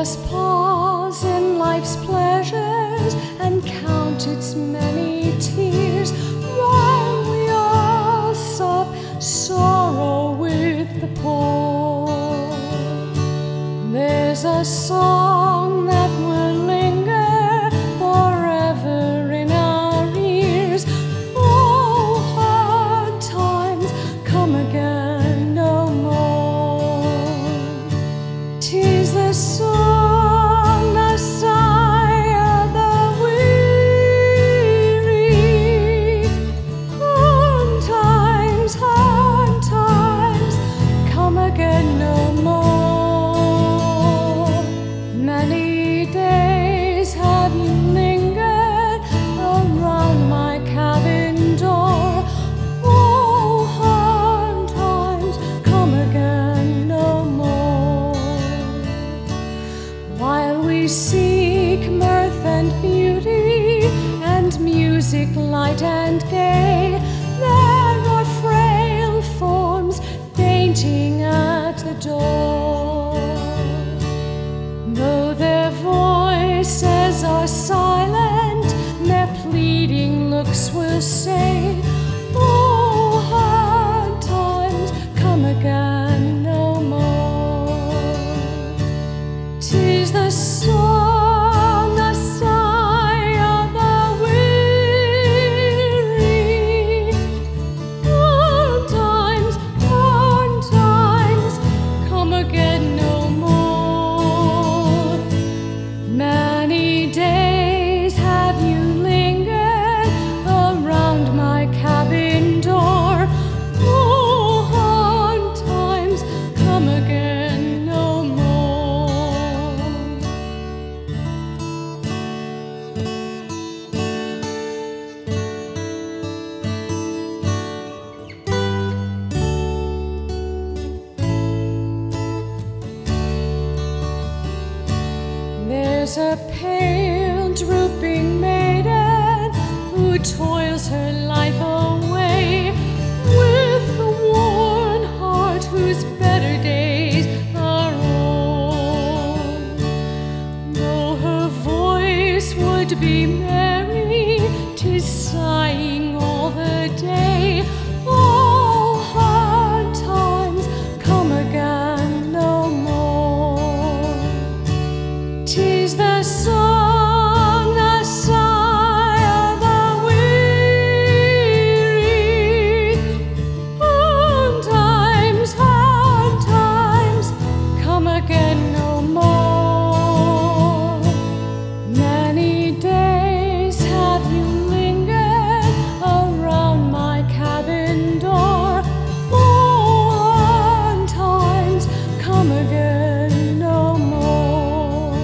us pause in life's pleasures and count its many tears while we all sup sorrow with the poor. There's a song that will linger forever in our ears. Oh, hard times come again no more. 'Tis the song, the sigh of the weary. Hard times come again no more. Many days have you lingered around my cabin door. Oh, hard times come again no more. While we seek mirth and beauty and music light and gay, there are frail forms fainting at the door. Though their voices are silent, their pleading looks will say, oh, hard times come again no more. 'Tis the song, the sigh of the weary. Hard times come again no more. Many days have you lingered around my cabin door. Oh, hard times come again no more. There's a pale, drooping maiden who toils her life away with the worn heart whose better days are old. Though her voice would be merry, 'tis sighing all the day. Oh, hard times come again no more. 'Tis the song, the sigh of the weary. Hard times come again no more. Many days have you lingered around my cabin door. Oh, hard times come again no more.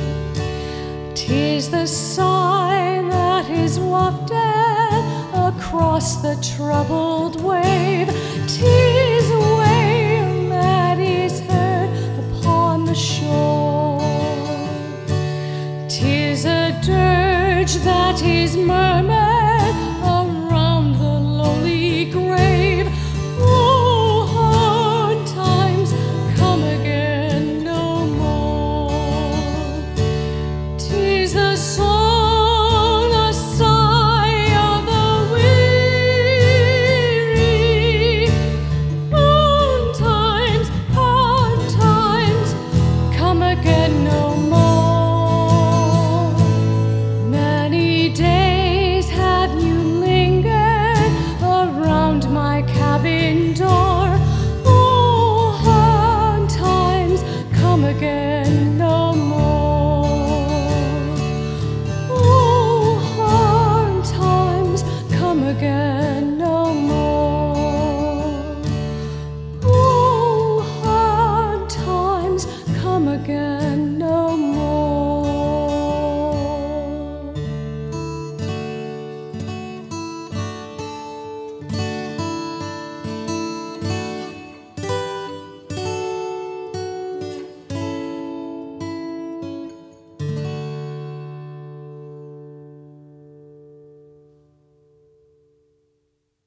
'Tis the sigh that is wafted across the troubled wave. 'Tis a wail that is heard upon the shore. 'Tis a dirge that is murmured around the lowly grave. Oh, hard times come again no more. 'Tis the song, the sigh of the weary. Hard times come again no more. Many days have you lingered around my cabin door. Oh, hard times come again no more. Oh, hard times come again no more. Oh, hard times come again no more.